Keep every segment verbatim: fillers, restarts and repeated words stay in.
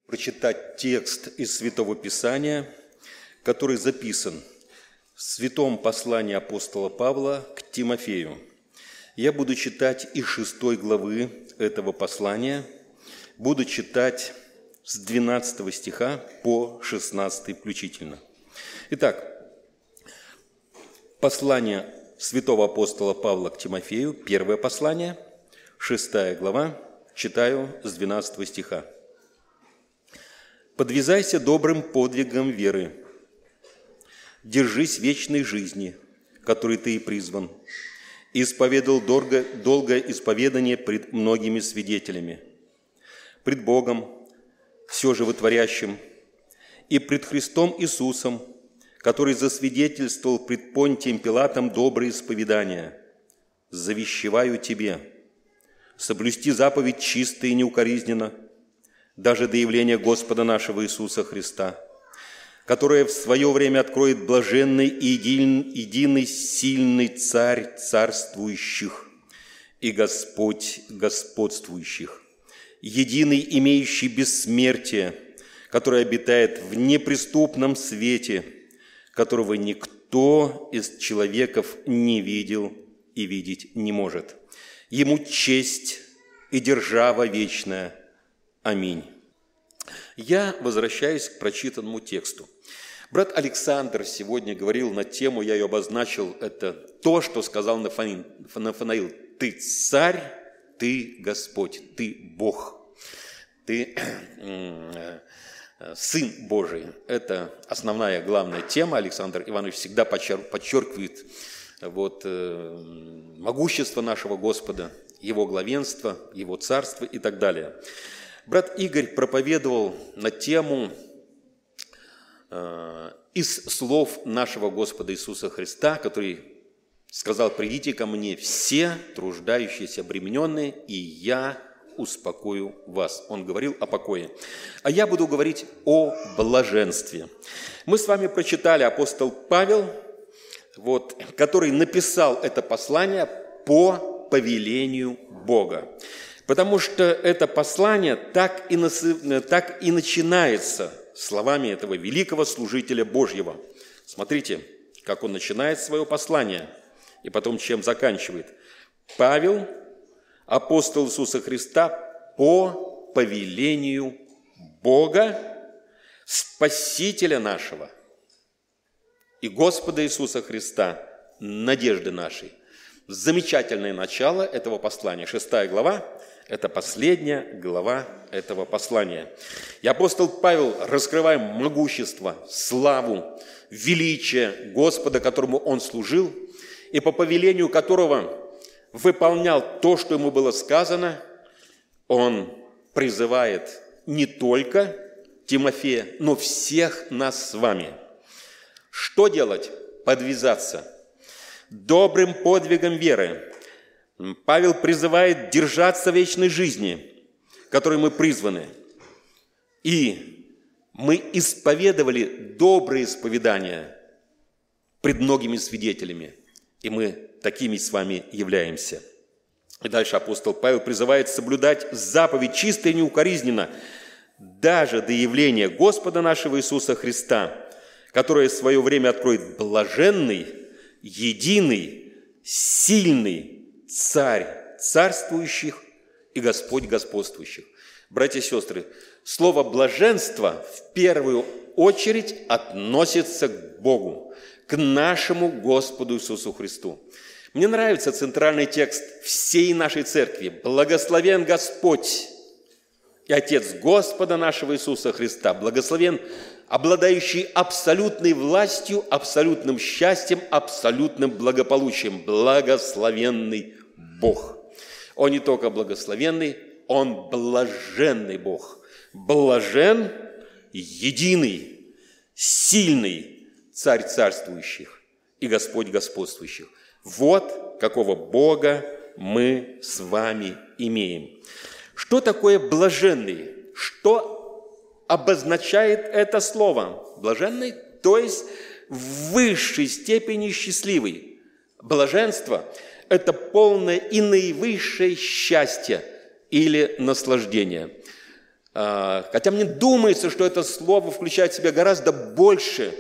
прочитать текст из Святого Писания, который записан в Святом послании апостола Павла к Тимофею. Я буду читать из шестой главы этого послания, буду читать с двенадцатого стиха по шестнадцатый включительно. Итак, послание святого апостола Павла к Тимофею, первое послание, шестая глава, читаю с двенадцатого стиха. «Подвязайся добрым подвигом веры, держись вечной жизни, которой ты и призван, и исповедал долго, долгое исповедание пред многими свидетелями, пред Богом, все животворящим, и пред Христом Иисусом, который засвидетельствовал пред Понтием Пилатом добрые исповедания. Завещеваю тебе соблюсти заповедь чисто и неукоризненно, даже до явления Господа нашего Иисуса Христа, которое в свое время откроет блаженный и един, единый сильный Царь царствующих и Господь господствующих, единый имеющий бессмертие, который обитает в неприступном свете, которого никто из человеков не видел и видеть не может. Ему честь и держава вечная. Аминь». Я возвращаюсь к прочитанному тексту. Брат Александр сегодня говорил на тему, я ее обозначил, это то, что сказал Нафанаил. «Ты царь, ты Господь, ты Бог, ты Сын Божий». Это основная, главная тема. Александр Иванович всегда подчеркивает вот, могущество нашего Господа, Его главенство, Его царство и так далее. Брат Игорь проповедовал на тему э, из слов нашего Господа Иисуса Христа, который сказал: «Придите ко мне все труждающиеся, обремененные, и я успокою вас». Он говорил о покое. А я буду говорить о блаженстве. Мы с вами прочитали апостол Павел, вот, который написал это послание по повелению Бога. Потому что это послание так и, насы... так и начинается словами этого великого служителя Божьего. Смотрите, как он начинает свое послание и потом чем заканчивает. Павел, апостол Иисуса Христа, по повелению Бога, Спасителя нашего и Господа Иисуса Христа, надежды нашей. Замечательное начало этого послания. Шестая глава. Это последняя глава этого послания. И апостол Павел, раскрывая могущество, славу, величие Господа, которому он служил, и по повелению которого выполнял то, что ему было сказано, он призывает не только Тимофея, но всех нас с вами. Что делать? Подвязаться добрым подвигом веры. Павел призывает держаться вечной жизни, которой мы призваны. И мы исповедовали добрые исповедания пред многими свидетелями. И мы такими с вами являемся. И дальше апостол Павел призывает соблюдать заповедь чисто и неукоризненно, даже до явления Господа нашего Иисуса Христа, которое в свое время откроет блаженный, единый, сильный Царь царствующих и Господь господствующих. Братья и сестры, слово «блаженство» в первую очередь относится к Богу, к нашему Господу Иисусу Христу. Мне нравится центральный текст всей нашей церкви. «Благословен Господь и Отец Господа нашего Иисуса Христа, благословен, обладающий абсолютной властью, абсолютным счастьем, абсолютным благополучием, благословенный Бог». Он не только благословенный, Он блаженный Бог. Блажен, единый, сильный Царь царствующих и Господь господствующих. Вот какого Бога мы с вами имеем. Что такое блаженный? Что обозначает это слово? Блаженный, то есть в высшей степени счастливый. Блаженство – это полное и наивысшее счастье или наслаждение. Хотя мне думается, что это слово включает в себя гораздо больше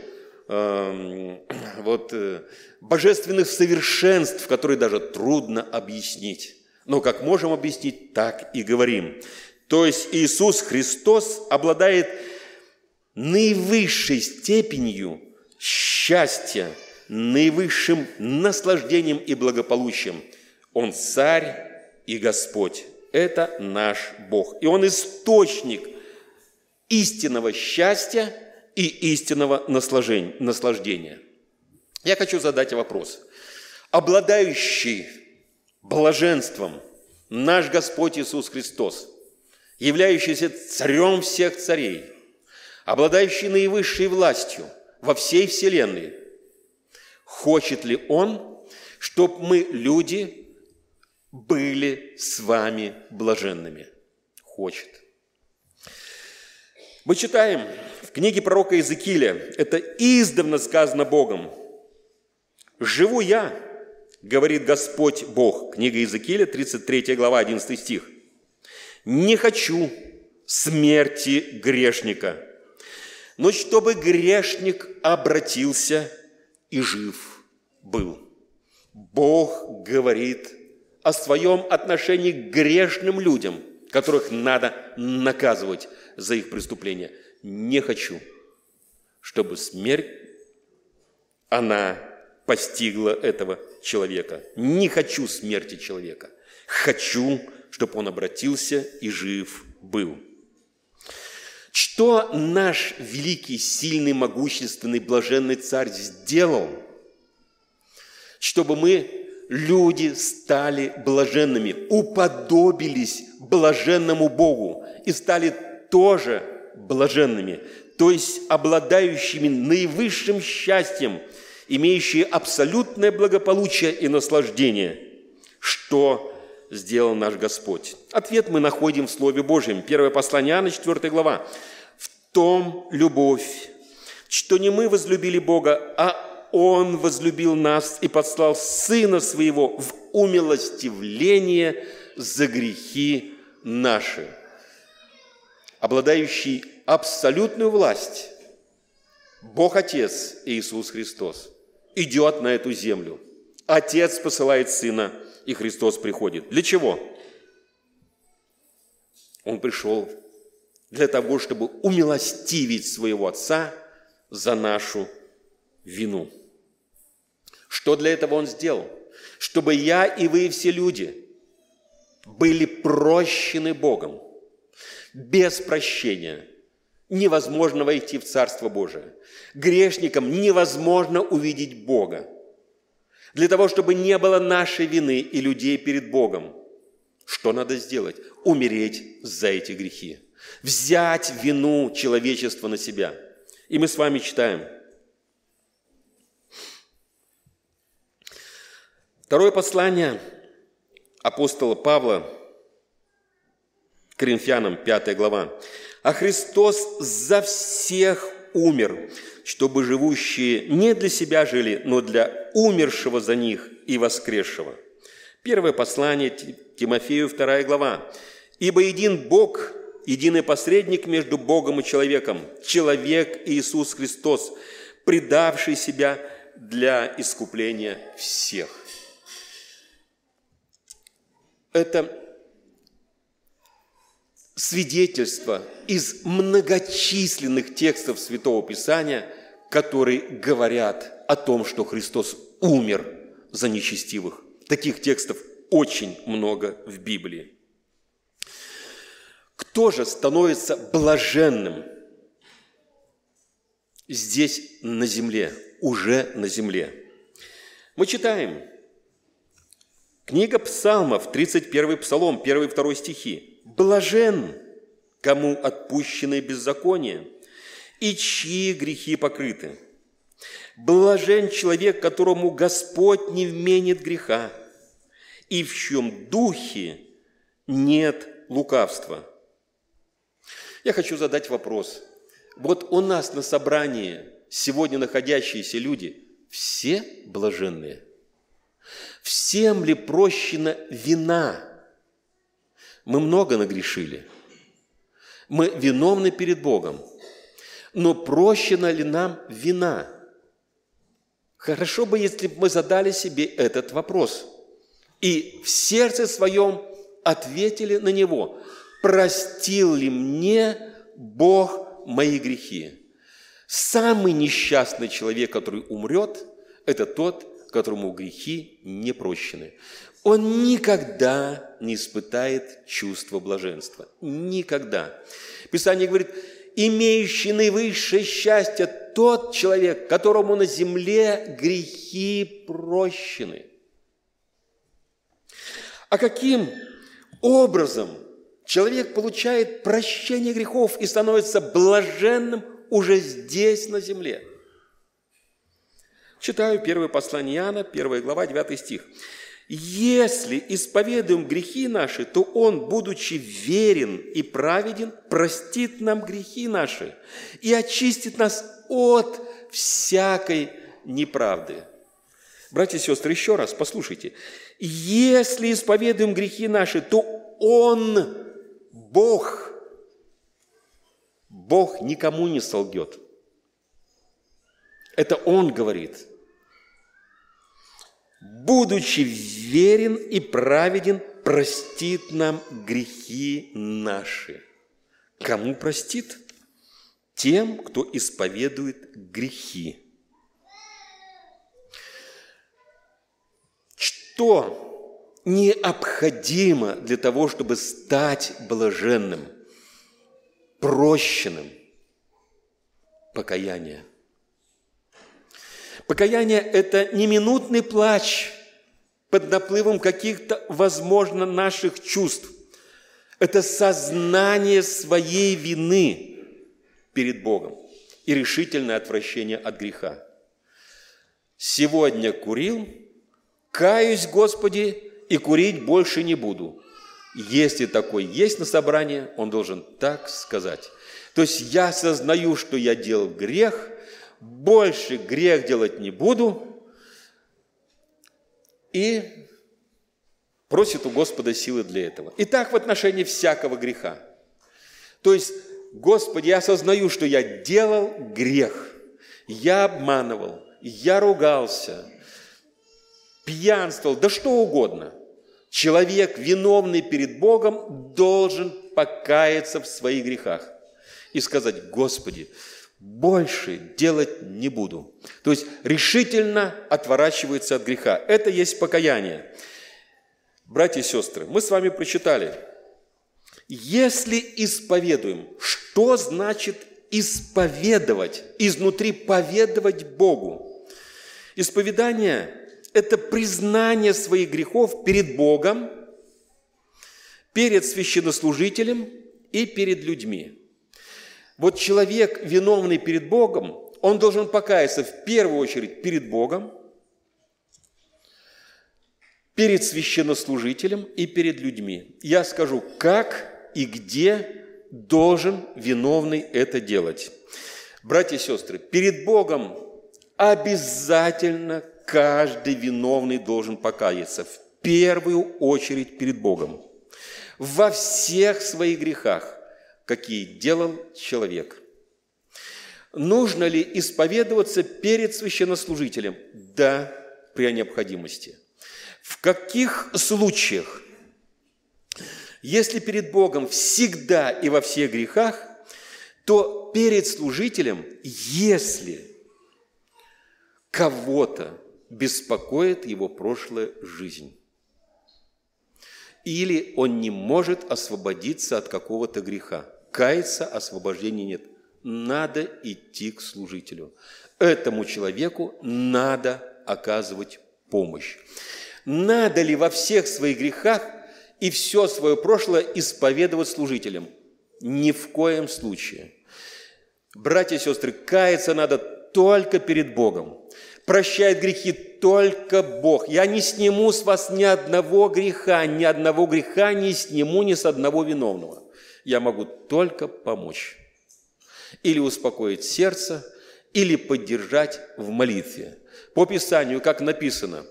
вот, божественных совершенств, которые даже трудно объяснить. Но как можем объяснить, так и говорим. То есть Иисус Христос обладает наивысшей степенью счастья, наивысшим наслаждением и благополучием. Он царь и Господь. Это наш Бог. И Он источник истинного счастья и истинного наслаждения. Я хочу задать вопрос. Обладающий блаженством наш Господь Иисус Христос, являющийся царем всех царей, обладающий наивысшей властью во всей вселенной, хочет ли Он, чтобы мы, люди, были с вами блаженными? Хочет. Мы читаем в книге пророка Иезекииля, это издавна сказано Богом: «Живу я, говорит Господь Бог». Книга Иезекииля, тридцать третья глава, одиннадцатый стих. «Не хочу смерти грешника, но чтобы грешник обратился и жив был». Бог говорит о своем отношении к грешным людям, которых надо наказывать за их преступления. Не хочу, чтобы смерть, она постигла этого человека. Не хочу смерти человека. Хочу, чтобы он обратился и жив был. Что наш великий, сильный, могущественный, блаженный Царь сделал, чтобы мы, люди, стали блаженными, уподобились блаженному Богу и стали тоже блаженными, то есть обладающими наивысшим счастьем, имеющие абсолютное благополучие и наслаждение? Что сделал наш Господь? Ответ мы находим в Слове Божьем. Первое послание Иоанна, четвёртая глава. «В том любовь, что не мы возлюбили Бога, а Он возлюбил нас и послал Сына Своего в умилостивление за грехи наши». Обладающий абсолютную власть, Бог Отец Иисус Христос идет на эту землю. Отец посылает Сына, и Христос приходит. Для чего? Он пришел для того, чтобы умилостивить своего Отца за нашу вину. Что для этого Он сделал? Чтобы я и вы, и все люди, были прощены Богом. Без прощения невозможно войти в Царство Божие. Грешникам невозможно увидеть Бога. Для того, чтобы не было нашей вины и людей перед Богом, что надо сделать? Умереть за эти грехи. Взять вину человечества на себя. И мы с вами читаем. Второе послание апостола Павла Коринфянам, пятая глава. «А Христос за всех умер, чтобы живущие не для себя жили, но для умершего за них и воскресшего». Первое послание Тимофею, вторая глава. «Ибо един Бог, единый посредник между Богом и человеком, человек Иисус Христос, предавший себя для искупления всех». Это свидетельство из многочисленных текстов Святого Писания, которые говорят о том, что Христос умер за нечестивых. Таких текстов очень много в Библии. Кто же становится блаженным здесь на земле, уже на земле? Мы читаем. Книга Псалмов, тридцать первый Псалом, первый и второй стихи. «Блажен, кому отпущены беззакония, и чьи грехи покрыты. Блажен человек, которому Господь не вменит греха, и в чьем духе нет лукавства». Я хочу задать вопрос. Вот у нас на собрании сегодня находящиеся люди все блаженные? Всем ли прощена вина? Мы много нагрешили. Мы виновны перед Богом. Но прощена ли нам вина? Хорошо бы, если бы мы задали себе этот вопрос и в сердце своем ответили на него. Простил ли мне Бог мои грехи? Самый несчастный человек, который умрет, это тот, которому грехи не прощены. Он никогда не испытает чувство блаженства. Никогда. Писание говорит, имеющий наивысшее счастье тот человек, которому на земле грехи прощены. А каким образом человек получает прощение грехов и становится блаженным уже здесь, на земле? Читаю первое послание Иоанна, первая глава, девятый стих. «Если исповедуем грехи наши, то Он, будучи верен и праведен, простит нам грехи наши и очистит нас от всякой неправды». Братья и сестры, еще раз послушайте. «Если исповедуем грехи наши, то Он, Бог, Бог никому не солгет». Это Он говорит. «Будучи верен и праведен, простит нам грехи наши». Кому простит? Тем, кто исповедует грехи. Что необходимо для того, чтобы стать блаженным, прощенным? Покаяние. Покаяние – это не минутный плач под наплывом каких-то, возможно, наших чувств. Это сознание своей вины перед Богом и решительное отвращение от греха. Сегодня курил, каюсь, Господи, и курить больше не буду. Если такой есть на собрании, он должен так сказать. То есть я осознаю, что я делал грех, больше грех делать не буду, и просит у Господа силы для этого. И так в отношении всякого греха. То есть, Господи, я осознаю, что я делал грех, я обманывал, я ругался, пьянствовал, да что угодно. Человек, виновный перед Богом, должен покаяться в своих грехах и сказать: Господи, больше делать не буду. То есть решительно отворачивается от греха. Это есть покаяние. Братья и сестры, мы с вами прочитали. Если исповедуем, что значит исповедовать? Изнутри поведовать Богу. Исповедание – это признание своих грехов перед Богом, перед священнослужителем и перед людьми. Вот человек, виновный перед Богом, он должен покаяться в первую очередь перед Богом, перед священнослужителем и перед людьми. Я скажу, как и где должен виновный это делать. Братья и сестры, перед Богом обязательно каждый виновный должен покаяться в первую очередь перед Богом во всех своих грехах, какие делал человек. Нужно ли исповедоваться перед священнослужителем? Да, при необходимости. В каких случаях? Если перед Богом всегда и во всех грехах, то перед служителем, если кого-то беспокоит его прошлая жизнь, или он не может освободиться от какого-то греха, каяться, освобождения нет. Надо идти к служителю. Этому человеку надо оказывать помощь. Надо ли во всех своих грехах и все свое прошлое исповедовать служителям? Ни в коем случае. Братья и сестры, каяться надо только перед Богом. Прощает грехи только Бог. Я не сниму с вас ни одного греха, ни одного греха не сниму ни с одного виновного. Я могу только помочь. Или успокоить сердце, или поддержать в молитве. По Писанию, как написано,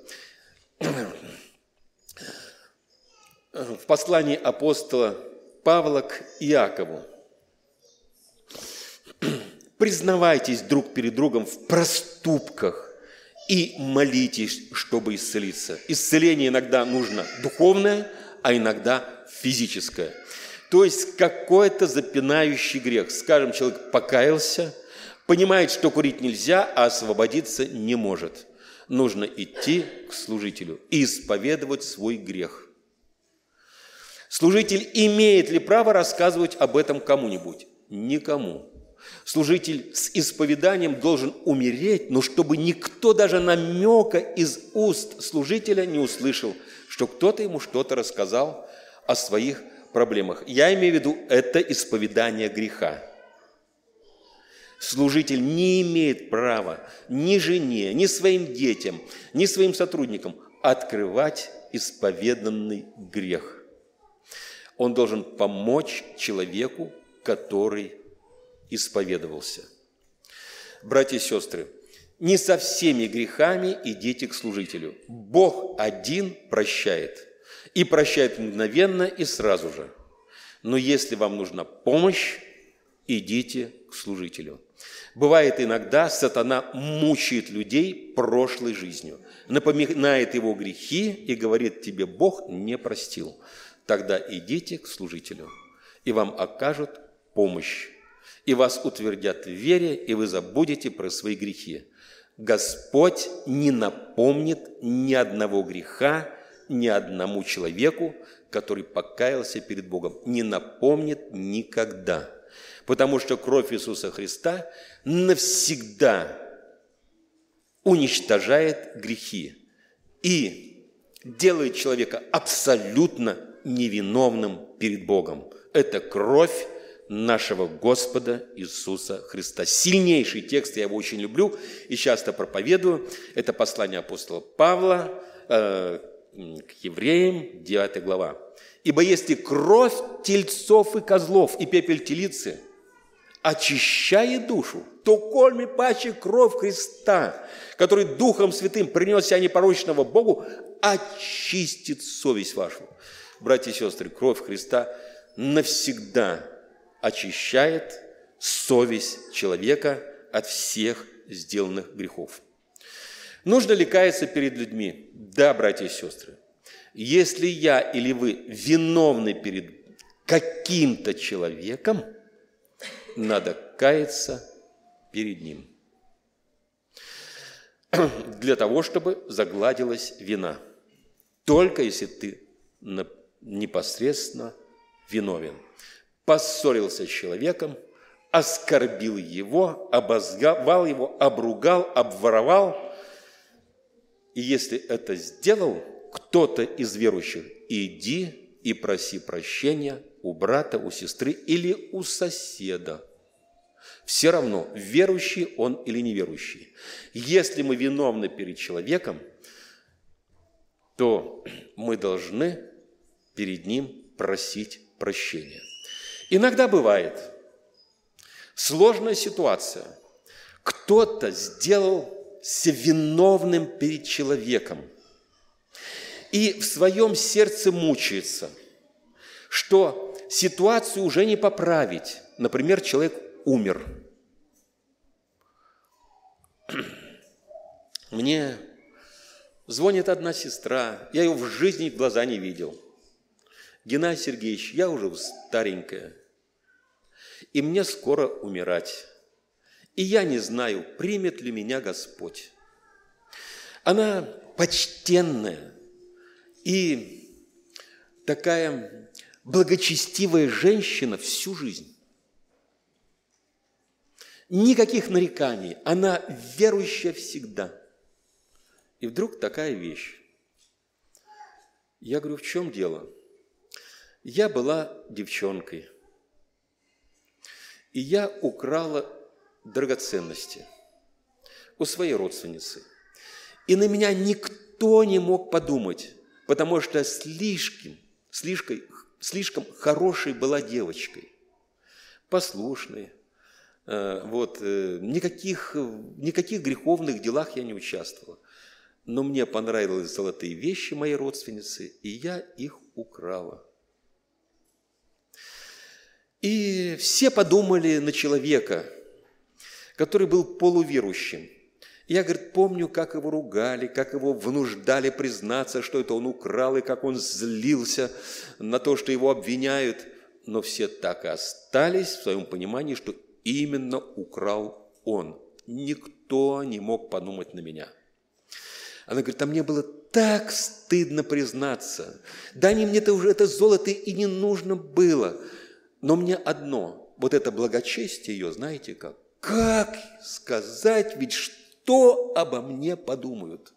в послании апостола Павла к Иакову, Признавайтесь друг перед другом в проступках и молитесь, чтобы исцелиться. Исцеление иногда нужно духовное, а иногда физическое. То есть какой-то запинающий грех. Скажем, человек покаялся, понимает, что курить нельзя, а освободиться не может. Нужно идти к служителю и исповедовать свой грех. Служитель имеет ли право рассказывать об этом кому-нибудь? Никому. Служитель с исповеданием должен умереть, но чтобы никто даже намека из уст служителя не услышал, что кто-то ему что-то рассказал о своих проблемах. Я имею в виду это исповедание греха. Служитель не имеет права ни жене, ни своим детям, ни своим сотрудникам открывать исповеданный грех. Он должен помочь человеку, который исповедовался. Братья и сестры, не со всеми грехами идите к служителю. Бог один прощает. И прощает мгновенно и сразу же. Но если вам нужна помощь, идите к служителю. Бывает иногда, сатана мучает людей прошлой жизнью, напоминает его грехи и говорит: тебе Бог не простил. Тогда идите к служителю, и вам окажут помощь, и вас утвердят в вере, и вы забудете про свои грехи. Господь не напомнит ни одного греха ни одному человеку, который покаялся перед Богом. Не напомнит никогда. Потому что кровь Иисуса Христа навсегда уничтожает грехи и делает человека абсолютно невиновным перед Богом. Это кровь нашего Господа Иисуса Христа. Сильнейший текст, я его очень люблю и часто проповедую. Это послание апостола Павла э, к евреям, девятая глава. «Ибо если кровь тельцов и козлов и пепель телицы очищает душу, то кольми паче кровь Христа, который Духом Святым принес себя непорочного Богу, очистит совесть вашу». Братья и сестры, кровь Христа навсегда очищает совесть человека от всех сделанных грехов. Нужно ли каяться перед людьми? Да, братья и сестры. Если я или вы виновны перед каким-то человеком, надо каяться перед ним. Для того, чтобы загладилась вина. Только если ты непосредственно виновен. Поссорился с человеком, оскорбил его, обозвал его, обругал, обворовал. И если это сделал кто-то из верующих, иди и проси прощения у брата, у сестры или у соседа. Все равно, верующий он или неверующий. Если мы виновны перед человеком, то мы должны перед ним просить прощения. Иногда бывает сложная ситуация. Кто-то сделался виновным перед человеком и в своем сердце мучается, что ситуацию уже не поправить. Например, человек умер. Мне звонит одна сестра, я ее в жизни в глаза не видел. Геннадий Сергеевич, я уже старенькая, и мне скоро умирать. И я не знаю, примет ли меня Господь. Она почтенная и такая благочестивая женщина всю жизнь. Никаких нареканий, она верующая всегда. И вдруг такая вещь. Я говорю, в чем дело? Я была девчонкой, и я украла драгоценности у своей родственницы. И на меня никто не мог подумать, потому что слишком, слишком, слишком хорошей была девочкой, послушной. Вот, никаких, никаких греховных делах я не участвовала. Но мне понравились золотые вещи моей родственницы, и я их украла. И все подумали на человека, который был полуверующим. Я, говорит, помню, как его ругали, как его вынуждали признаться, что это он украл, и как он злился на то, что его обвиняют. Но все так и остались в своем понимании, что именно украл он. Никто не мог подумать на меня. Она говорит, а мне было так стыдно признаться. Да не, мне-то уже это золото и не нужно было. Но мне одно, вот это благочестие ее, знаете как? Как сказать, ведь что обо мне подумают?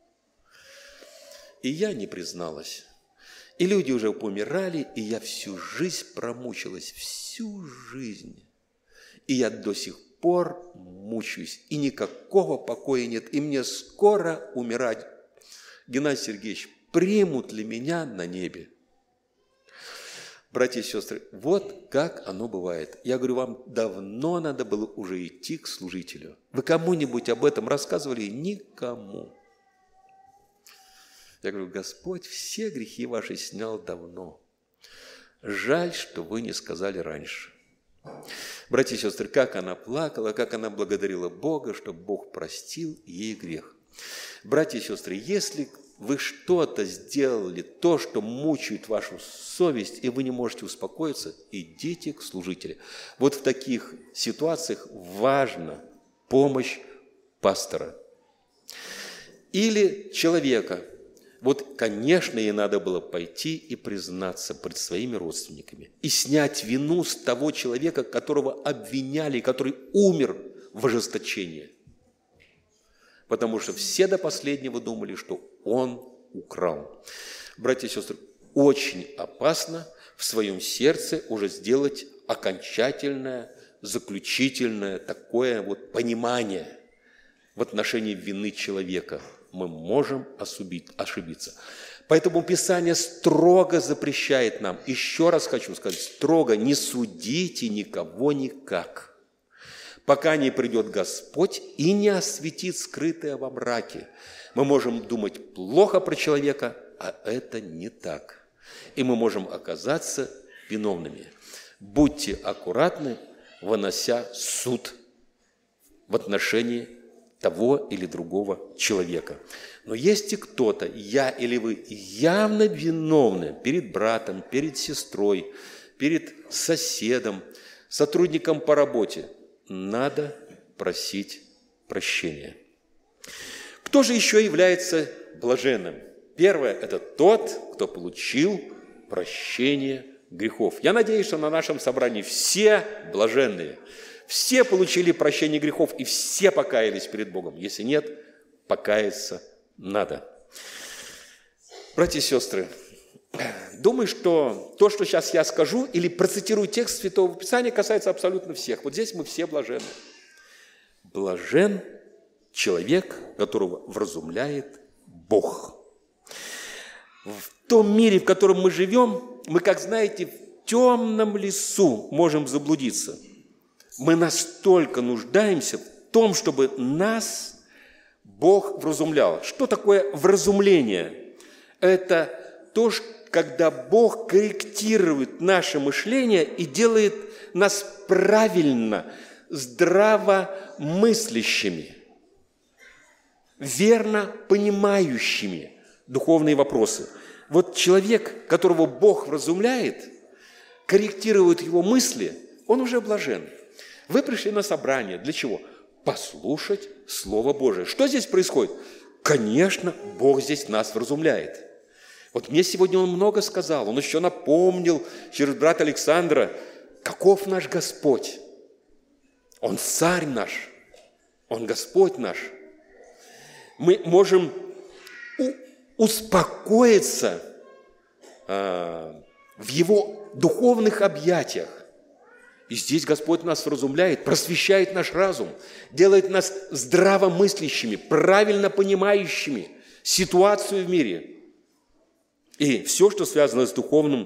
И я не призналась. И люди уже помирали, и я всю жизнь промучилась, всю жизнь. И я до сих пор мучаюсь, и никакого покоя нет, и мне скоро умирать. Геннадий Сергеевич, примут ли меня на небе? Братья и сестры, вот как оно бывает. Я говорю, вам давно надо было уже идти к служителю. Вы кому-нибудь об этом рассказывали? Никому. Я говорю, Господь все грехи ваши снял давно. Жаль, что вы не сказали раньше. Братья и сестры, как она плакала, как она благодарила Бога, что Бог простил ей грех. Братья и сестры, если вы что-то сделали, то, что мучает вашу совесть, и вы не можете успокоиться, идите к служителю. Вот в таких ситуациях важна помощь пастора или человека. Вот, конечно, ей надо было пойти и признаться пред своими родственниками и снять вину с того человека, которого обвиняли, который умер в ожесточении. Потому что все до последнего думали, что он украл. Братья и сестры, очень опасно в своем сердце уже сделать окончательное, заключительное такое вот понимание в отношении вины человека. Мы можем ошибиться. Поэтому Писание строго запрещает нам, еще раз хочу сказать, строго не судите никого никак, пока не придет Господь и не осветит скрытое во мраке. Мы можем думать плохо про человека, а это не так. И мы можем оказаться виновными. Будьте аккуратны, вынося суд в отношении того или другого человека. Но есть и кто-то, я или вы, явно виновны перед братом, перед сестрой, перед соседом, сотрудником по работе. Надо просить прощения. Кто же еще является блаженным? Первое – это тот, кто получил прощение грехов. Я надеюсь, что на нашем собрании все блаженные. Все получили прощение грехов, и все покаялись перед Богом. Если нет, покаяться надо. Братья и сестры, думаю, что то, что сейчас я скажу, или процитирую текст Святого Писания, касается абсолютно всех. Вот здесь мы все блаженны. Блажен человек, которого вразумляет Бог. В том мире, в котором мы живем, мы, как знаете, в темном лесу можем заблудиться. Мы настолько нуждаемся в том, чтобы нас Бог вразумлял. Что такое вразумление? Это то, когда Бог корректирует наше мышление и делает нас правильно, здравомыслящими, верно понимающими духовные вопросы. Вот человек, которого Бог вразумляет, корректирует его мысли, он уже блажен. Вы пришли на собрание. Для чего? Послушать Слово Божие. Что здесь происходит? Конечно, Бог здесь нас вразумляет. Вот мне сегодня Он много сказал. Он еще напомнил через брата Александра, каков наш Господь. Он царь наш. Он Господь наш. Мы можем успокоиться а, в Его духовных объятиях. И здесь Господь нас вразумляет, просвещает наш разум, делает нас здравомыслящими, правильно понимающими ситуацию в мире. И все, что связано с духовным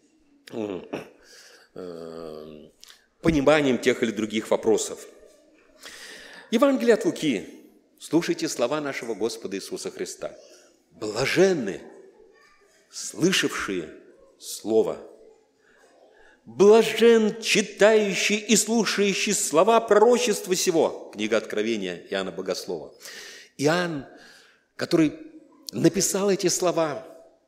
э, пониманием тех или других вопросов. Евангелие от Луки. Слушайте слова нашего Господа Иисуса Христа. Блаженны, слышавшие Слово. Блажен читающий и слушающий слова пророчества сего. Книга Откровения Иоанна Богослова. Иоанн, который написал эти слова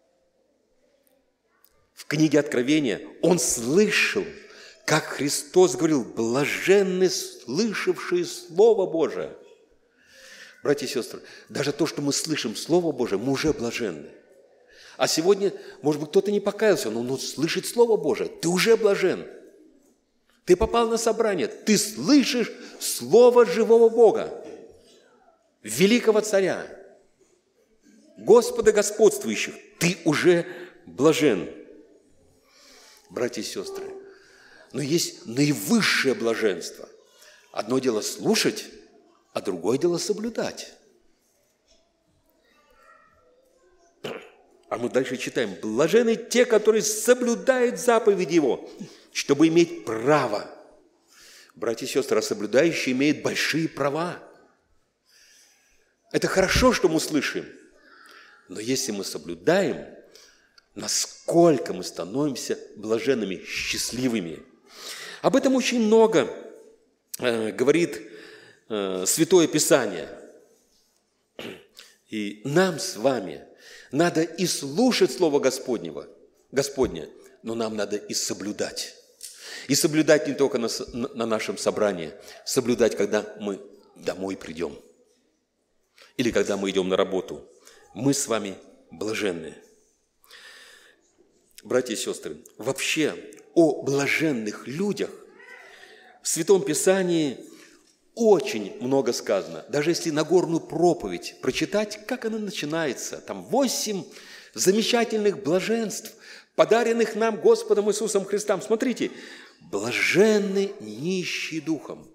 в книге Откровения, он слышал, как Христос говорил: блаженны слышавшие Слово Божие. Братья и сестры, даже то, что мы слышим Слово Божие, мы уже блаженны. А сегодня, может быть, кто-то не покаялся, но он слышит Слово Божие, ты уже блажен. Ты попал на собрание, ты слышишь Слово живого Бога, великого Царя, Господа господствующих, ты уже блажен. Братья и сестры, но есть наивысшее блаженство. Одно дело слушать, а другое дело соблюдать. А мы дальше читаем: блаженны те, которые соблюдают заповеди Его, чтобы иметь право. Братья и сестры, а соблюдающие имеют большие права. Это хорошо, что мы слышим, но если мы соблюдаем, насколько мы становимся блаженными, счастливыми. Об этом очень много э, говорит э, Святое Писание. И нам с вами надо и слушать Слово Господнего, Господне, но нам надо и соблюдать. И соблюдать не только на, на нашем собрании, соблюдать, когда мы домой придем. Или когда мы идем на работу. Мы с вами блаженны. Братья и сестры, вообще о блаженных людях в Святом Писании очень много сказано. Даже если Нагорную проповедь прочитать, как она начинается, там восемь замечательных блаженств, подаренных нам Господом Иисусом Христом. Смотрите, блаженны нищие духом.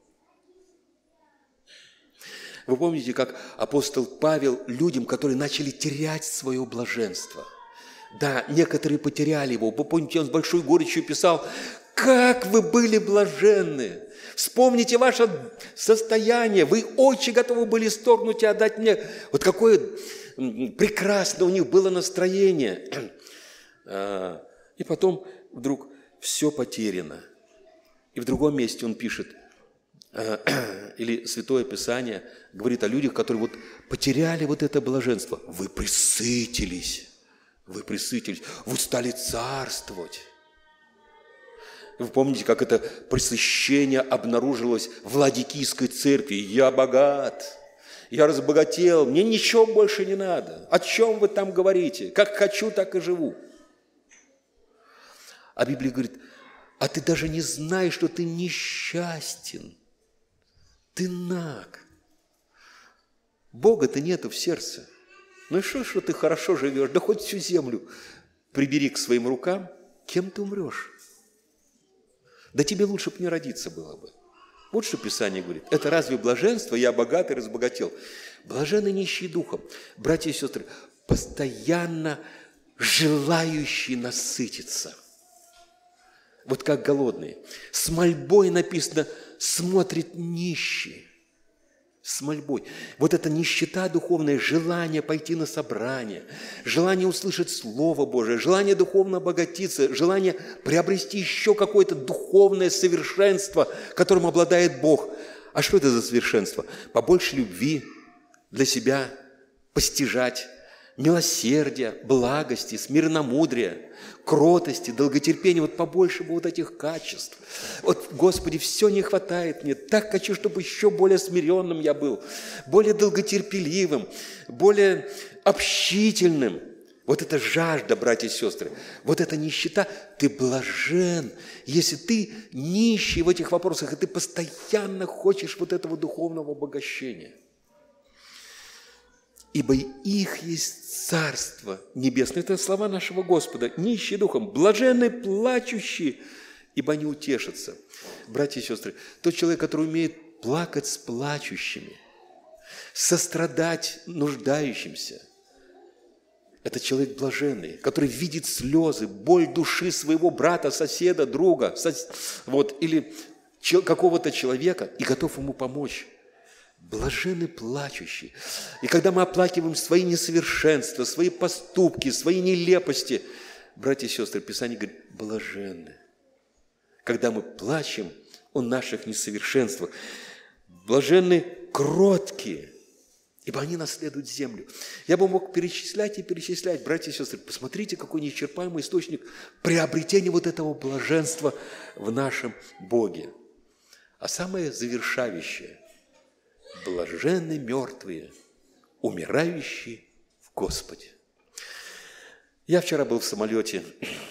Вы помните, как апостол Павел людям, которые начали терять свое блаженство. Да, некоторые потеряли его. Вы помните, он с большой горечью писал: «Как вы были блаженны! Вспомните ваше состояние. Вы очень готовы были сторгнуть и отдать мне». Вот какое прекрасное у них было настроение. И потом вдруг все потеряно. И в другом месте он пишет, или Святое Писание говорит о людях, которые вот потеряли вот это блаженство. Вы пресытились, вы пресытились, вы стали царствовать. Вы помните, как это пресыщение обнаружилось в Ладикийской церкви? Я богат, я разбогател, мне ничего больше не надо. О чем вы там говорите? Как хочу, так и живу. А Библия говорит: а ты даже не знаешь, что ты несчастен. Ты наг. Бога-то нету в сердце. Ну и что, что ты хорошо живешь? Да хоть всю землю прибери к своим рукам, кем ты умрешь? Да тебе лучше бы не родиться было бы. Вот что Писание говорит. Это разве блаженство? Я богат и разбогател. Блаженны нищие духом. Братья и сестры, постоянно желающие насытиться. Вот как голодные. С мольбой написано: смотрит нищий. С мольбой. Вот эта нищета духовная, желание пойти на собрание, желание услышать Слово Божие, желание духовно обогатиться, желание приобрести еще какое-то духовное совершенство, которым обладает Бог. А что это за совершенство? Побольше любви для себя постижать, милосердия, благости, смиренномудрия, кротости, долготерпения. Вот побольше бы вот этих качеств. Вот, Господи, все не хватает мне. Так хочу, чтобы еще более смиренным я был, более долготерпеливым, более общительным. Вот эта жажда, братья и сестры, вот эта нищета, ты блажен, если ты нищий в этих вопросах, и ты постоянно хочешь вот этого духовного обогащения. Ибо их есть Царство Небесное. Это слова нашего Господа. Нищие духом, блаженны плачущие, ибо они утешатся. Братья и сестры, тот человек, который умеет плакать с плачущими, сострадать нуждающимся, это человек блаженный, который видит слезы, боль души своего брата, соседа, друга, сос... вот, или какого-то человека и готов ему помочь. Блаженны плачущие. И когда мы оплакиваем свои несовершенства, свои поступки, свои нелепости, братья и сестры, Писание говорит: блаженны. когда мы плачем о наших несовершенствах. Блаженны кроткие, ибо они наследуют землю. Я бы мог перечислять и перечислять, братья и сестры, посмотрите, какой неисчерпаемый источник приобретения вот этого блаженства в нашем Боге. А самое завершающее – блаженны мертвые, умирающие в Господе. Я вчера был в самолете,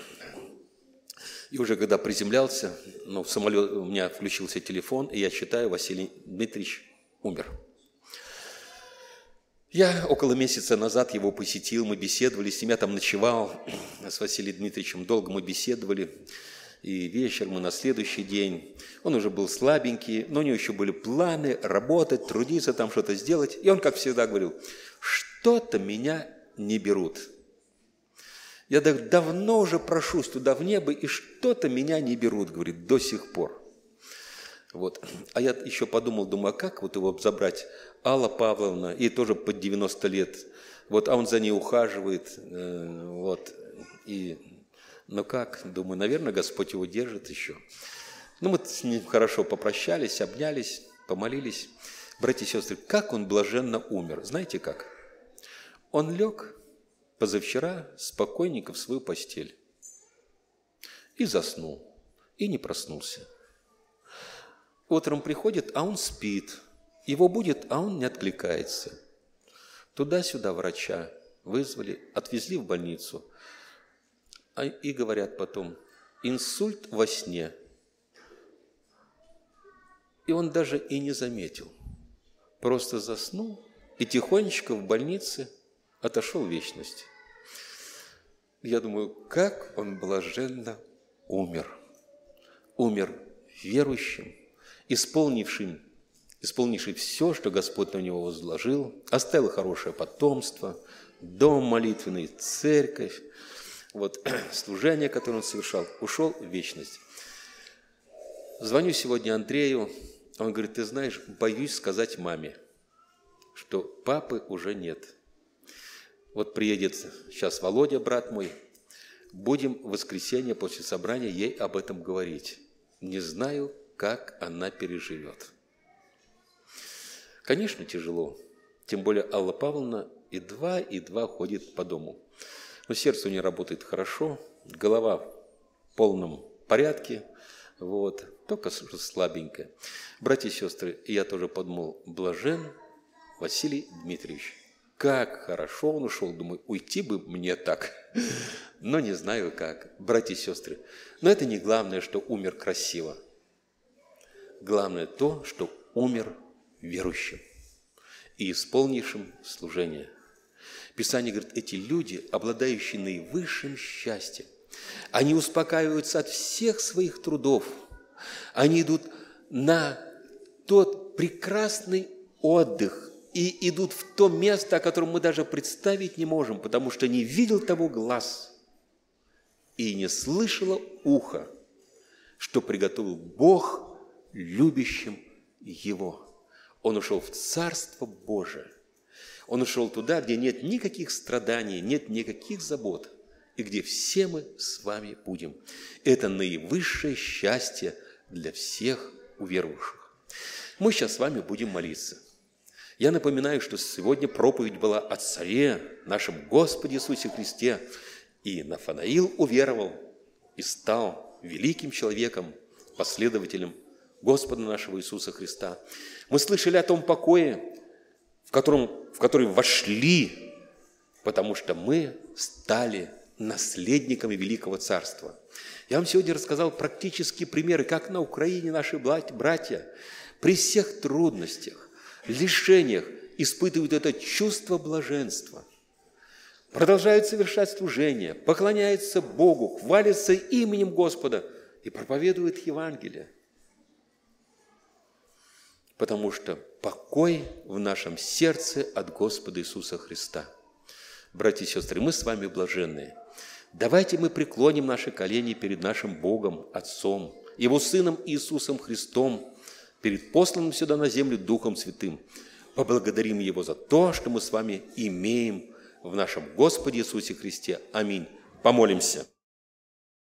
и уже когда приземлялся, ну, в самолет, у меня включился телефон, и я читаю, Василий Дмитриевич умер. Я около месяца назад его посетил, мы беседовали, с ним я там ночевал, с Василием Дмитриевичем долго мы беседовали, и вечером, и на следующий день. Он уже был слабенький, но у него еще были планы работать, трудиться, там что-то сделать. И он, как всегда, говорил, что-то меня не берут. Я давно уже прошусь туда в небо, и что-то меня не берут, говорит, до сих пор. Вот. А я еще подумал, думаю, а как вот его забрать? Алла Павловна, ей тоже под девяносто лет, вот, а он за ней ухаживает, э, вот, и, ну как, думаю, наверное, Господь его держит еще. Ну, мы с ним хорошо попрощались, обнялись, помолились. Братья и сестры, как он блаженно умер, знаете как? Он лег позавчера спокойненько в свою постель и заснул, и не проснулся. Утром приходит, а он спит. Его будет, а он не откликается. Туда-сюда врача вызвали, отвезли в больницу. И говорят потом, инсульт во сне. И он даже и не заметил. Просто заснул и тихонечко в больнице отошел в вечность. Я думаю, как он блаженно умер. Умер верующим, исполнившим, исполнивший все, что Господь на него возложил, оставил хорошее потомство, дом молитвенный, церковь, вот, служение, которое он совершал, ушел в вечность. Звоню сегодня Андрею, он говорит, ты знаешь, боюсь сказать маме, что папы уже нет. Вот приедет сейчас Володя, брат мой, будем в воскресенье после собрания ей об этом говорить. Не знаю, как она переживет. Конечно, тяжело. Тем более Алла Павловна едва и едва ходит по дому. Но сердце у нее работает хорошо, голова в полном порядке, вот, только слабенькая. Братья и сестры, я тоже подумал, блажен Василий Дмитриевич. Как хорошо он ушел, думаю, уйти бы мне так, но не знаю как. Братья и сестры, но это не главное, что умер красиво. Главное то, что умер верующим и исполнившим служение. Писание говорит, эти люди, обладающие наивысшим счастьем, они успокаиваются от всех своих трудов, они идут на тот прекрасный отдых и идут в то место, о котором мы даже представить не можем, потому что не видел того глаз и не слышало ухо, что приготовил Бог любящим Его. Он ушел в Царство Божие. Он ушел туда, где нет никаких страданий, нет никаких забот, и где все мы с вами будем. Это наивысшее счастье для всех уверовавших. Мы сейчас с вами будем молиться. Я напоминаю, что сегодня проповедь была о Царе, нашем Господе Иисусе Христе, и Нафанаил уверовал и стал великим человеком, последователем Господа нашего Иисуса Христа. Мы слышали о том покое, в, котором, в который вошли, потому что мы стали наследниками Великого Царства. Я вам сегодня рассказал практические примеры, как на Украине наши братья при всех трудностях, лишениях испытывают это чувство блаженства, продолжают совершать служение, поклоняются Богу, хвалятся именем Господа и проповедуют Евангелие. Потому что покой в нашем сердце от Господа Иисуса Христа. Братья и сестры, мы с вами блаженные. Давайте мы преклоним наши колени перед нашим Богом, Отцом, Его Сыном Иисусом Христом, перед посланным сюда на землю Духом Святым. Поблагодарим Его за то, что мы с вами имеем в нашем Господе Иисусе Христе. Аминь. Помолимся.